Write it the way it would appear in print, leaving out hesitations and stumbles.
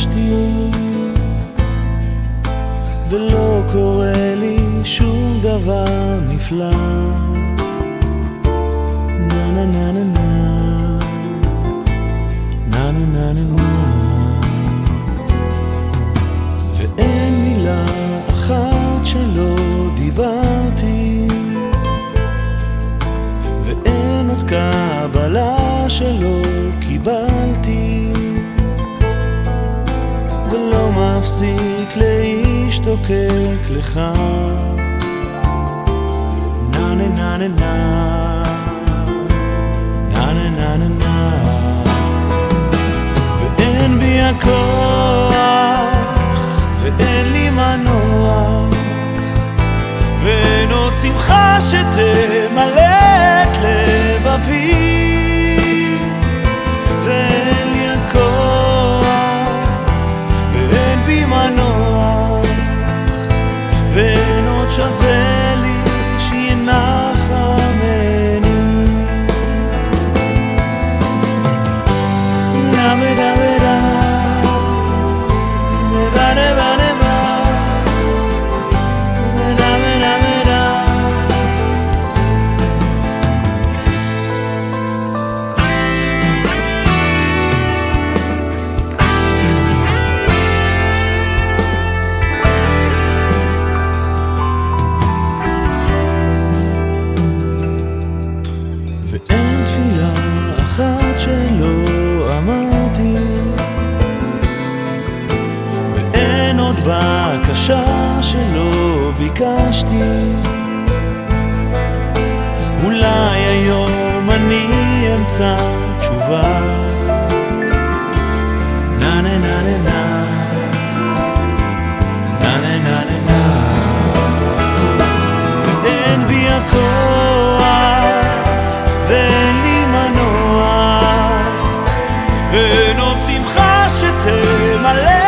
ביקשתי, ולא קורה לי שום דבר נפלא. נה נה נה נה נה נה נה נה נה. ואין מילה אחת שלא דיברתי, ואין עוד קבלה שלא קיבלתי, ולא מפסיק להשתוקק לך. נה נה נה נה נה נה נה נה נה. ואין בי הכוח ואין לי מנוח, ואין עוד שמחה שתמלא את לבבי, ואין לי הכוח ואין בי מנוח, ואין עוד שווה לי שינחמני. ואין תפילה אחת שלא אמרתי, ואין עוד בקשה שלא ביקשתי. אולי היום אני אמצא תשובה. נה נה נה נה נה נה נה נה נה. ואין בי הכוח ואין לי מנוח, ואין עוד שמחה שתמלא